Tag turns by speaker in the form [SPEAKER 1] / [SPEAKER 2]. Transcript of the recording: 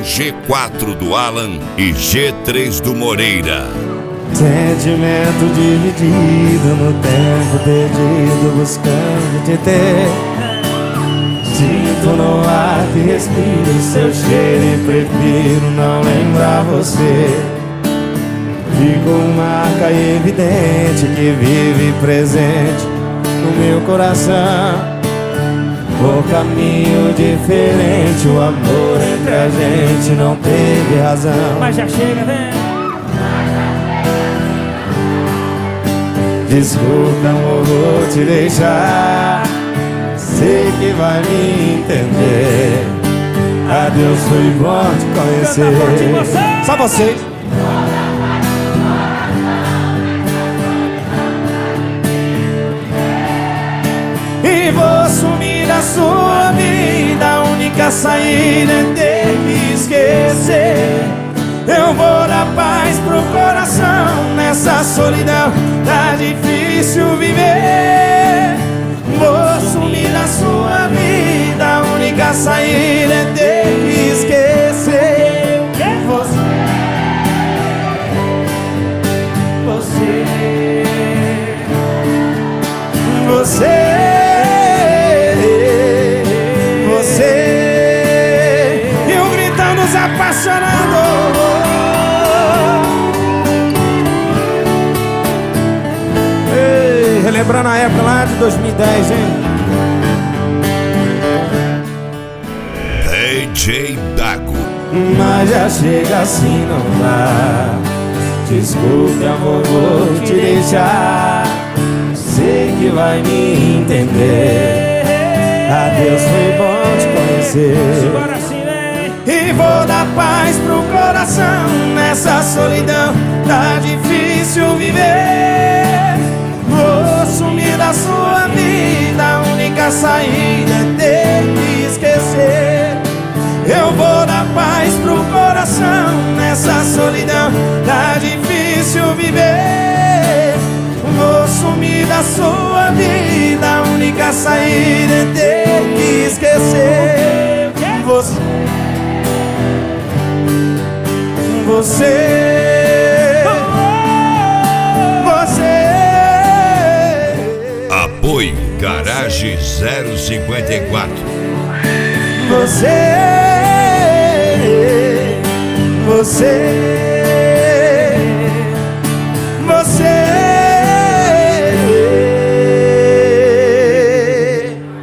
[SPEAKER 1] G4 do Alan e G3 do Moreira.
[SPEAKER 2] Sentimento dividido no tempo perdido, buscando te ter. Sinto no ar que respiro seu cheiro e prefiro não lembrar você. Ficou marca evidente que vive presente no meu coração. O caminho diferente, o amor entre a gente não teve razão.
[SPEAKER 3] Mas já chega, vem.
[SPEAKER 2] Desculpa, amor, vou te deixar. Sei que vai me entender. Adeus, foi bom te conhecer. Só vocês. E vou sumir da sua vida. A única saída é ter que esquecer. Eu vou dar paz pro coração. Nessa solidão tá difícil viver. Vou sumir da sua vida. A única saída é ter que esquecer. Você e eu gritando, nos apaixonando. Ei, relembrando a época lá de 2010, hein?
[SPEAKER 1] DJ Dago.
[SPEAKER 2] Mas já chega assim, não dá. Desculpe, amor, vou te deixar. Sei que vai me entender. Adeus, foi bom te conhecer. E vou dar paz pro coração. Nessa solidão tá difícil viver. Vou sumir da sua vida. A única saída é ter que esquecer. Eu vou dar paz pro coração. Nessa solidão tá difícil viver. Vou sumir da sua vida. A única saída é ter que esquecer. Você.
[SPEAKER 1] Apoio Garage 054.
[SPEAKER 2] Você.